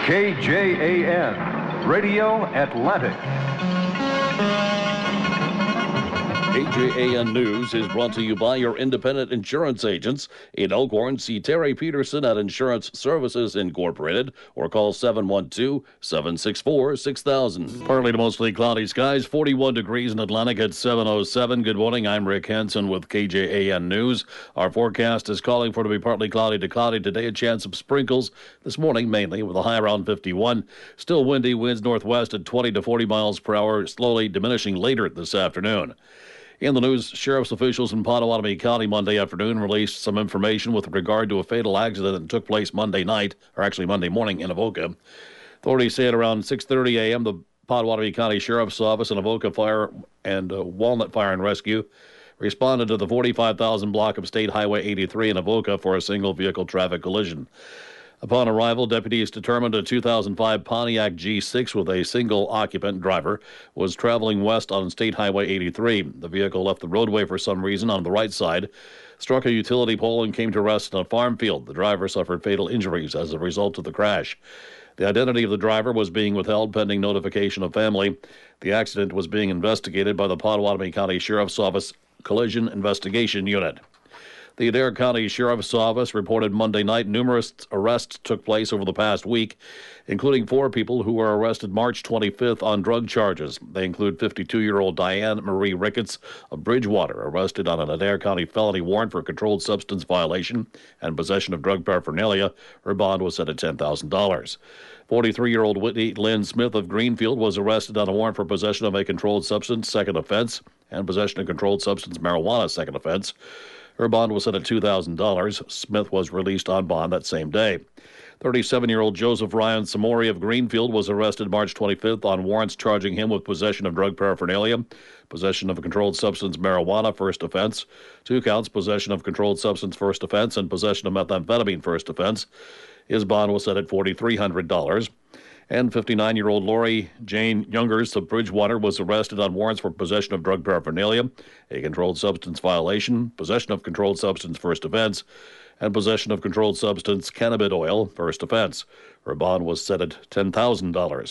KJAN, Radio Atlantic. KJAN News is brought to you by your independent insurance agents. In Elkhorn, see Terry Peterson at Insurance Services Incorporated or call 712-764-6000. Partly to mostly cloudy skies, 41 degrees in Atlantic at 7:07. Good morning, I'm Rick Henson with KJAN News. Our forecast is calling for it to be partly cloudy to cloudy today. A chance of sprinkles this morning, mainly with a high around 51. Still windy, winds northwest at 20 to 40 miles per hour, slowly diminishing later this afternoon. In the news, sheriff's officials in Pottawatomie County Monday afternoon released some information with regard to a fatal accident that took place Monday morning in Avoca. Authorities say at around 6:30 a.m., the Pottawatomie County Sheriff's Office and Avoca Fire and Walnut Fire and Rescue responded to the 45,000 block of State Highway 83 in Avoca for a single vehicle traffic collision. Upon arrival, deputies determined a 2005 Pontiac G6 with a single occupant driver was traveling west on State Highway 83. The vehicle left the roadway for some reason on the right side, struck a utility pole, and came to rest in a farm field. The driver suffered fatal injuries as a result of the crash. The identity of the driver was being withheld pending notification of family. The accident was being investigated by the Pottawatomie County Sheriff's Office Collision Investigation Unit. The Adair County Sheriff's Office reported Monday night numerous arrests took place over the past week, including 4 people who were arrested March 25th on drug charges. They include 52-year-old Diane Marie Ricketts of Bridgewater, arrested on an Adair County felony warrant for controlled substance violation and possession of drug paraphernalia. Her bond was set at $10,000. 43-year-old Whitney Lynn Smith of Greenfield was arrested on a warrant for possession of a controlled substance, second offense, and possession of controlled substance marijuana, second offense. Her bond was set at $2,000. Smith was released on bond that same day. 37-year-old Joseph Ryan Samori of Greenfield was arrested March 25th on warrants charging him with possession of drug paraphernalia, possession of a controlled substance marijuana, first offense, 2 counts, possession of controlled substance, first offense, and possession of methamphetamine, first offense. His bond was set at $4,300. And 59-year-old Lori Jane Youngers of Bridgewater was arrested on warrants for possession of drug paraphernalia, a controlled substance violation, possession of controlled substance, first offense, and possession of controlled substance cannabis oil, first offense. Her bond was set at $10,000.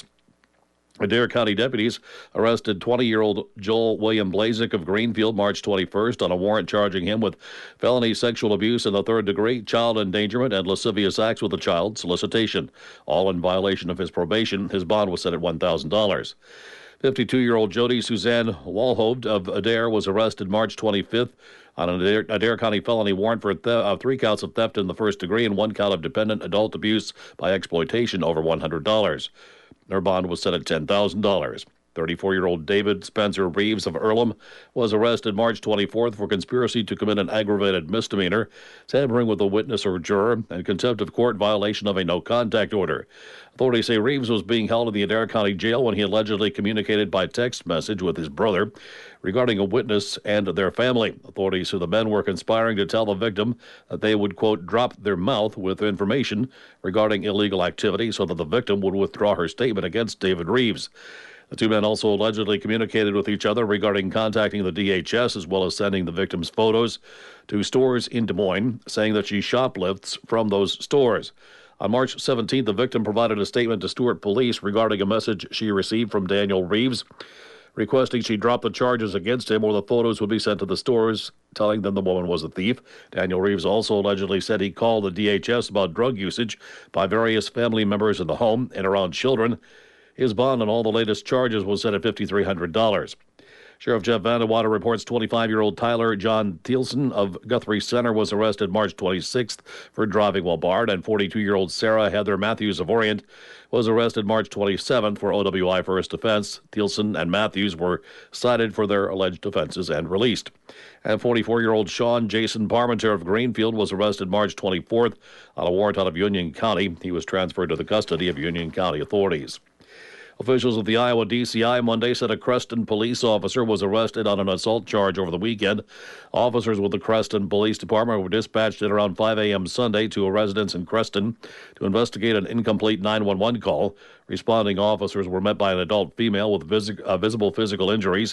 Adair County deputies arrested 20-year-old Joel William Blazik of Greenfield March 21st on a warrant charging him with felony sexual abuse in the third degree, child endangerment, and lascivious acts with a child, solicitation, all in violation of his probation. His bond was set at $1,000. 52-year-old Jody Suzanne Walhoved of Adair was arrested March 25th on an Adair County felony warrant for 3 counts of theft in the first degree and 1 count of dependent adult abuse by exploitation over $100. Her bond was set at $10,000. 34-year-old David Spencer Reeves of Earlham was arrested March 24th for conspiracy to commit an aggravated misdemeanor, tampering with a witness or juror, and contempt of court violation of a no-contact order. Authorities say Reeves was being held in the Adair County Jail when he allegedly communicated by text message with his brother regarding a witness and their family. Authorities say the men were conspiring to tell the victim that they would, quote, drop their mouth with information regarding illegal activity so that the victim would withdraw her statement against David Reeves. The 2 men also allegedly communicated with each other regarding contacting the DHS as well as sending the victim's photos to stores in Des Moines, saying that she shoplifts from those stores. On March 17th, the victim provided a statement to Stewart Police regarding a message she received from Daniel Reeves, requesting she drop the charges against him or the photos would be sent to the stores, telling them the woman was a thief. Daniel Reeves also allegedly said he called the DHS about drug usage by various family members in the home and around children. His bond on all the latest charges was set at $5,300. Sheriff Jeff Vandewater reports 25-year-old Tyler John Thielsen of Guthrie Center was arrested March 26th for driving while barred, and 42-year-old Sarah Heather Matthews of Orient was arrested March 27th for OWI first offense. Thielsen and Matthews were cited for their alleged offenses and released. And 44-year-old Sean Jason Parmenter of Greenfield was arrested March 24th on a warrant out of Union County. He was transferred to the custody of Union County authorities. Officials of the Iowa DCI Monday said a Creston police officer was arrested on an assault charge over the weekend. Officers with the Creston Police Department were dispatched at around 5 a.m. Sunday to a residence in Creston to investigate an incomplete 911 call. Responding officers were met by an adult female with visible physical injuries.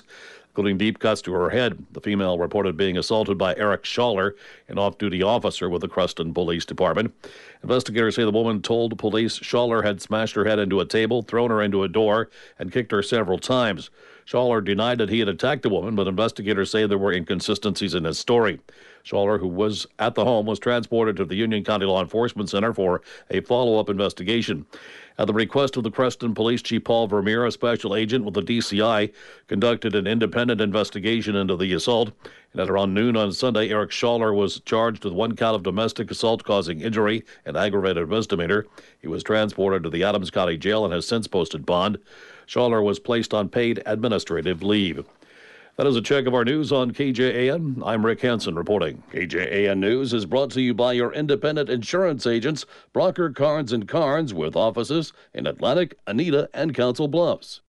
including deep cuts to her head. The female reported being assaulted by Eric Schaller, an off-duty officer with the Creston Police Department. Investigators say the woman told police Schaller had smashed her head into a table, thrown her into a door, and kicked her several times. Schaller denied that he had attacked the woman, but investigators say there were inconsistencies in his story. Schaller, who was at the home, was transported to the Union County Law Enforcement Center for a follow-up investigation. At the request of the Creston Police Chief Paul Vermeer, a special agent with the DCI, conducted an independent investigation into the assault. And at around noon on Sunday, Eric Schaller was charged with 1 count of domestic assault causing injury and aggravated misdemeanor. He was transported to the Adams County Jail and has since posted bond. Schaller was placed on paid administrative leave. That is a check of our news on KJAN. I'm Rick Hansen reporting. KJAN News is brought to you by your independent insurance agents, Brocker, Carnes & Carnes, with offices in Atlantic, Anita, and Council Bluffs.